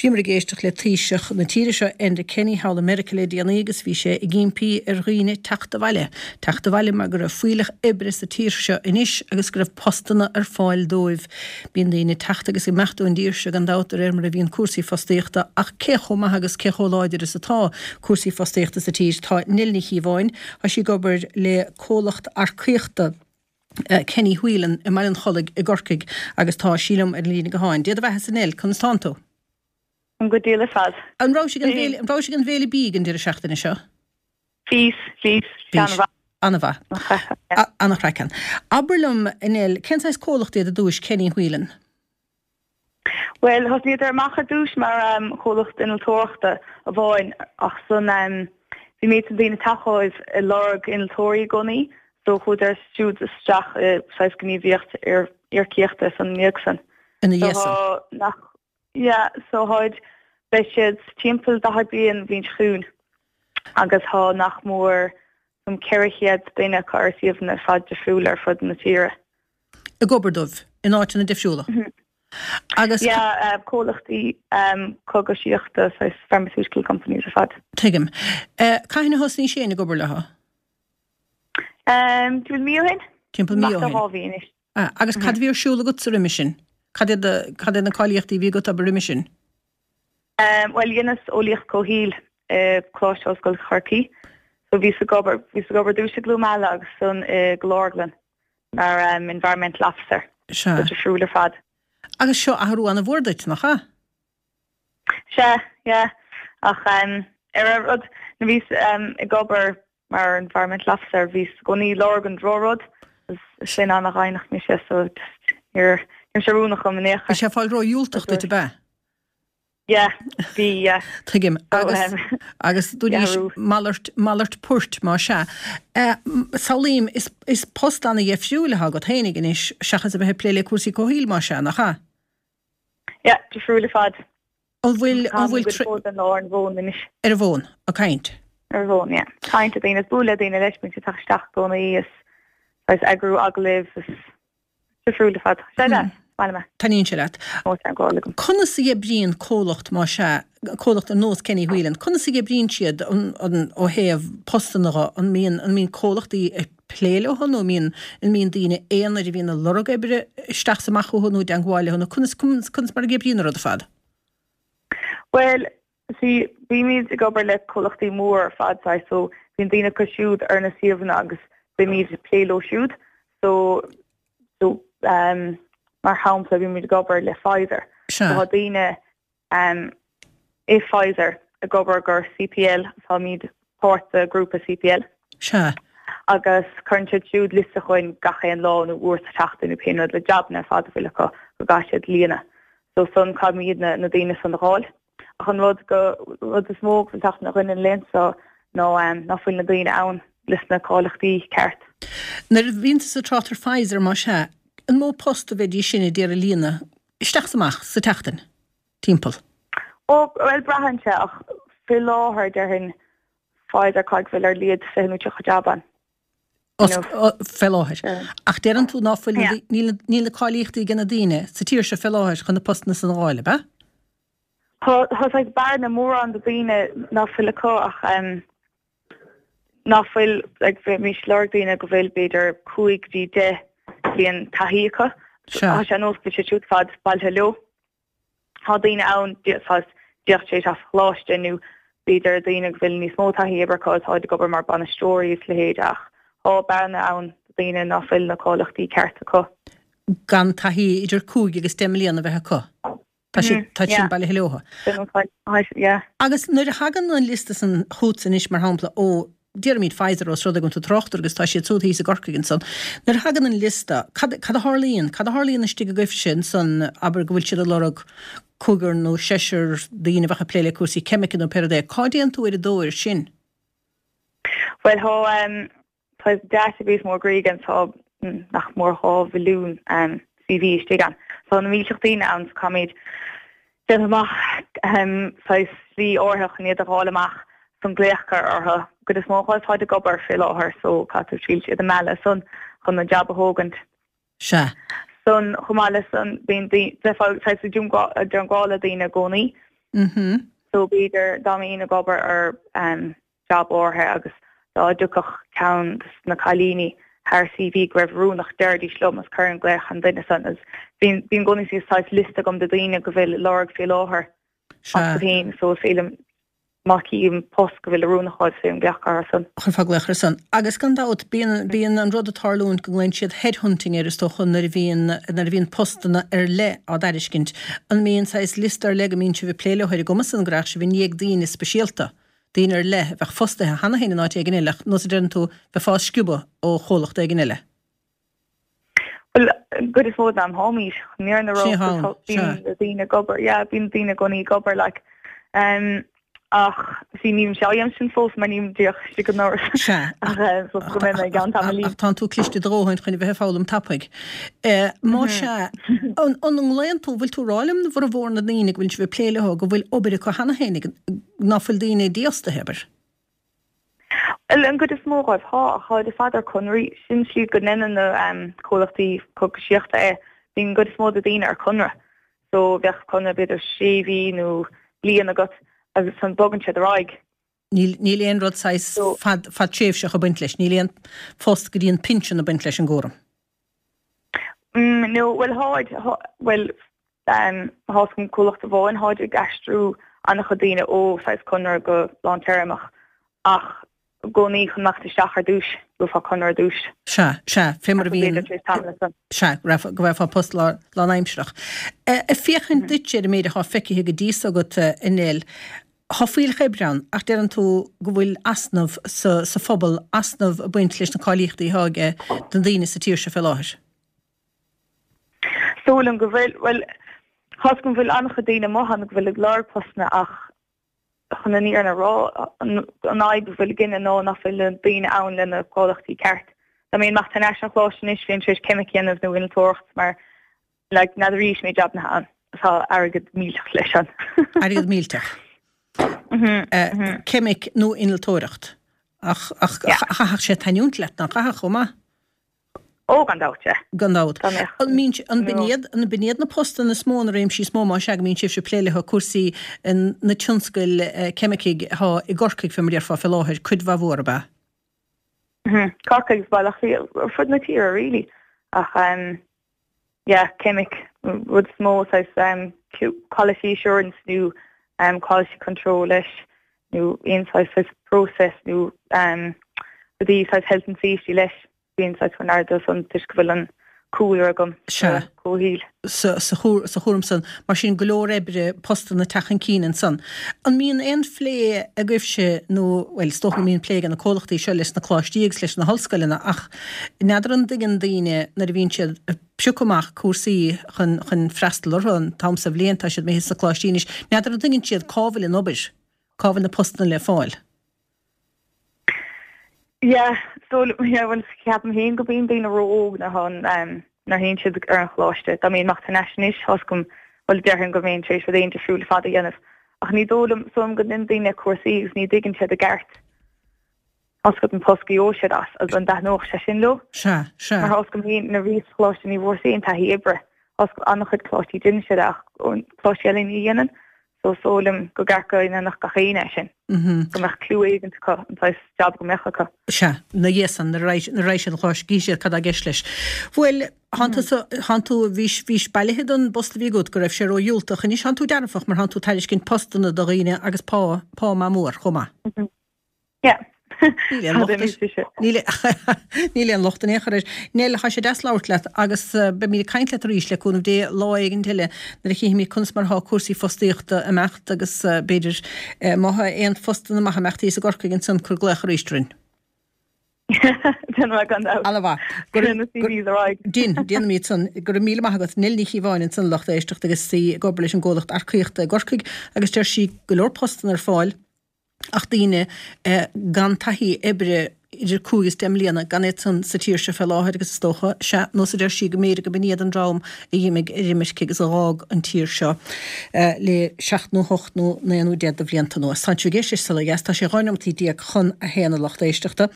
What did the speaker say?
Tímar géisteach le tíiseach na tíiriise enda Kenny Hall America le díanagus bhí sé i ggéimpí roioine teachta bhaile. Teachta bhaile mar gur fuiilech ibris a tíirse inis agus gur postanna fáil dóibh. Bíon daoine teachta agus i mechtú an díirse an dátar mar a bhíon cuasaí fastéachta ach cecho agus cecho láidir is atá cuasaí fastéachta sa tíir tá nilní híháin a sí gobar le cólacht arcíochta Kenny Whelan i mar an cholig i gorcaig agus tá sílam ar lína go háin. Déad a bheithe san il, Constanto. An go díle fad. An ráise an bhéle bíg an deidir seachtainna seo? Fís. Anna Chreicean. Aberlum inil, kensáis cólacht éad a dúis Kenny Whelan? Well, has níidir macha dúis mar cólacht in tóachta a bháin ach son bhí méid an dtíine tachoibh i lorg in tóirí gonaí, so chud stúd isteach sais gníomhíocht ar cíochta san níagsan. Ina dhéasan? Ja, so háid beisiad timppel da bíon bhín shrún agus há nach mór an ceirichiad daine carsaíomh na fad defriúil ar fud na tíre. I gobardóibh in áitina defriúla? Agus cólachtaí cogasíochta sa pharmaceutical companies a fad. Tuigim. Caithna hosní sé na gobar letha? Timppel míohin? Timppel míohin. Agus cad bhíor siúla go sa riimisin? Cad na cáilíochtaí bhí go ab riimisin? Well, dhéanas ólíoch cóhíl chláseo go Chorcaí, so bhí sa gobar dúise glúmála agus son glórglan ar environmental officer. Se. Defriúil ar fad. Agus seo ahrú anna bhórdait nach cha? Se, ja. Ach rud na bhís i gobar mar environmental officer bhís gonaí lorg an drórod, sin annach ainach mi sé so ar seúnach go manécha. Is sé fáil ró dúltach duit be? Ja, bhí Tuigim, agus dúní mallart púirt má se. Saulím, is postanna fiúlatha go thénig inis seachas a bheith pléile cuasaí cóhíl má se nach cha? Ja, defriúil fad. An bhfuil an lá an bhón inis. Ar a bhón, a caint? Ar bhón, ja. Caint a daine búla daine leis minn taisteach gona is agrú agalibh defriúil fad. Se da? Taníonn se leat. Conna sa bríon cólacht má se, cólacht an nós Kenny Whelan, conna sa bríon siad ó héamh postannacha an mín cólachtaí pléile hon ó mín daine éanaar i bhíon a lorg ebre isteach samach ó honú de an gháile honna, conna mar a bríon ar a fad? Well, sí, bhí míad i gobar le cólachtaí mór fad, so bhíon daine go siúd ar na siomhanna agus bhí míad pléló siúd, so mar hámsla bhí míad gobar le Pfizer. Tá daine i Pfizer a gobar gur CPL, tá míad páirt a grúpa CPL. Se. Agus chuintse siúd lista chuin gachéan lá nó uair sa teachtain nó péanad le jobna fada bhfuil go gaiisiad líana. So son cad míad na daine san gháil. Ach an rud is móg fan teachna chuin an linn, so nó fuil na daine ann listna cólachtaí ceart. Nar bhínta sa trátar Pfizer má se, an mó post a bheith sinna déar a líana, isteach samach sa teachtain, timppel? Well, brahanse ach fi láthir dearhin Pfizer caig bhfuil ar liad féinú tucha jaban. Felláthir. Ach déan tú náfuil níl cáilíochtaí gana daine, sa tíir se felláthir chun na postna san gháile, be? Ths ag bear na mór an do daine náfuil acu ach náfuil ag mís leir daine go bhfuil beidir 5 bhíon taíocha. Tá sé nós go sé siúd fad bailthe leo. Tá daine ann díocht sé as chláistenú beidir daine go bhfuil níos mó taí ebracáid tá de gobar mar banastóirí le héad ach. Á bearna ann daine náfuil na cólachtaí ceart acu. Gan taí idir 5 agus 10 milliún a bheith acu? Tá sin bailthe leotha. Agus nuair a hagan an lista san chuút san is mar hampla ó Díar míad Pfizer os rud a gon tú trochttar agus tá sé túthaí sa gorcaigin san. Nar hagan an lista, cad a hárlíonn na stig a goibh sin san aber go bhfuil siad a lorg cúgar nó séisiir daoine bhecha pléile cuasaí cemicin ó peradé. Cádíonn tú ar a dóir sin? Well, tá database mór grígan tá nach mór há bhilún CV stigan. Tá na míteachtaí an comid den amach slí orthach níiad a gháil amach san gléachcar ortha. Go is móáil fáid a gobar fé láthir so catú tríil siad a meile son chun na jab a hógant. Se. Son chumáile son bíon deáil dúngála daine gcónaí So beidir dáí na gobar ar job orthe agus dá ducach ceann na chalíní haar CV gref rúnach deirdí slum as current glech an duine san as bín gonig sí sáis liste gom de daine go bhfuil lorg fi láhar hín so félum maki even post go bhfuil rúnaáid sé an gleachar san. Chun faglechar san. Agus gan dát bíon an rud atarlún go glein siad headhunting ar is stochun nar bhíon postana ar le á dairiscint. An míon sais listar le go mín si bh pléile chuir gomas an grach se bhí níag daine spesialta. Dín ar le bheith fostathe hana héna náit ag ginile, nó sé den tú bheith fás sciúba ó cholacht ag ginile. Well, good is mód am homies near na ro bín gobar, bín dína goní gobar like ach sí ním seim sin fós man ním dioch si go nóir go mé gan tamlí. Tá tú cliste dróhaint chunne bheith fálam tapig. Má se an leon tú bhfuil tú rálim na bhar a bhórna daoine bhfuil si bh pléile go bhfuil obair go hana hénig náfuil daoine díosta heber. Well, an good is móráibh há de fadar chunraí sin siad go nennen na cólachtaí coisiachta bhín good is mód a daoine ar chunra. So bheith chunna beidir séhí nó blian agat agus san bogan siad raig. Níl éon rud sais fad tréfhseach a buint leis, níl éon fóst go dtíon pinsin a buint leis an ggóram. No, well háscom cólachta bháin háid a gastrú annach daine ó sais chunra go látéireach ach gcónaí chun nachta seachar dúis go fá chunra dúis. Se, fémar a bhíon se, go bheith fá post lá aimseach. Fiochan duit sé méidir há feici go dís agat inéil. Thfuil chebrean ach dean tú go bhfuil asnamh sa phobal asnamh a buint leis na cáilíochtaí tháige den daoine sa tíir se fel láthir. Sólam go bhfuil, well, thascom bhfuil annach daoine mohan go bhfuil ag lár postna ach chuna níar na rá an aib bhfuil gine nó nach bhfuil an daoine ann le na cáilachtaí ceart. Tá mbeadh machta neisna chláiste is féin tríos cemicianamh nó bhfuil tocht mar like na rís mé job na an tá agad mílteach leis an. Agad mílteach. Cemic nó inaltóireacht ach chaach sé tainiúnt leat na chaach chuma? Ó gandáte. Gandáut. An biniad na postan na smóna réim sí smóma seag mín sif se pléilethe cuasaí na tionscail cemiciig há i gorcaig fe maríar fá fel láthir chud bha bhór ba. Corcaig bailach fud na tíra really ach cemic rud smó sais quality assurance nu quality control leis nu inside process nu the health and safety leis inside when arda son tisgfuil an cooler agam cóhíl. Sa chórumsan mar sin golóir ebre postan na tachan cínan san. An míon ein phlé a gcuibhse nó well stocha míon plé an na cólachtaí seo leis na chláistíogs leis na hallscoilena ach neidir an digan daoine na bhíonn siad siúcamach cuasaí chun freistal an tamsa bblianta siad mé sa chláistínis neidir an digan siad cábhail in obair cábhail na postan le fáil. So well ceapam héin go bíon daoine róg na hon na héin siad ar an chláiste. Tá míon machta nationis hoscom bhil dearhann go bhéon trééis bh éonta siúla fada dhéanamh. Ach ní dólam som go in daoine cuasaí ní digann siad a gceart. Oscot an poscaí ó siad as an dathnóch se sin lo. Mar hoscom héin na rís chláiste ní bhór sé ta hí ibre. Oscom annach chud chláistí duine siad ach ón chláistealaí ní dhéanaan. So sólam go garca ina nach gachéine sin. Go meach clú éigen an tais job go mechacha. Se, na dhéasan na réis an chláis gíisiad cad a gceis leis. Bhfuil hanú bhís bailithe an bosta bhí gúd go raibh sé ó dúltach a níos hanú dearfach mar hanú tairis cinn postanna do riine agus pá má mór chuma. Níl an lochtan échar néile cha sé desláirt leat agus be mí caiint le ríis le chunmh dé láigen tiile na chéimi kuns mar há cuasaí fostíochta a mecht agus beidir maithe éon fostan amach meachtaí sa gorcaigin san chur gleach ríistrin. Alabha. Dín míid san gur míle maigad nilní híháin san lochta éisteach agus sí gobar leis an ggólacht arcaíochta gorcaig agus teir sí golóir postan ar fáil ach daoine gan taithí ebre idir cúgus demlíana gan éan sa tíir se fel láthir agus stocha se nó sa idir sí go méad go bníad an rám i dhéimiigh riimiisce agus a rág an tíir seo le 6-8 nó 9 de bblianta nó. Sanú géisi sa legus tá sé gáinamtí díag chun a héana lochta éisteachta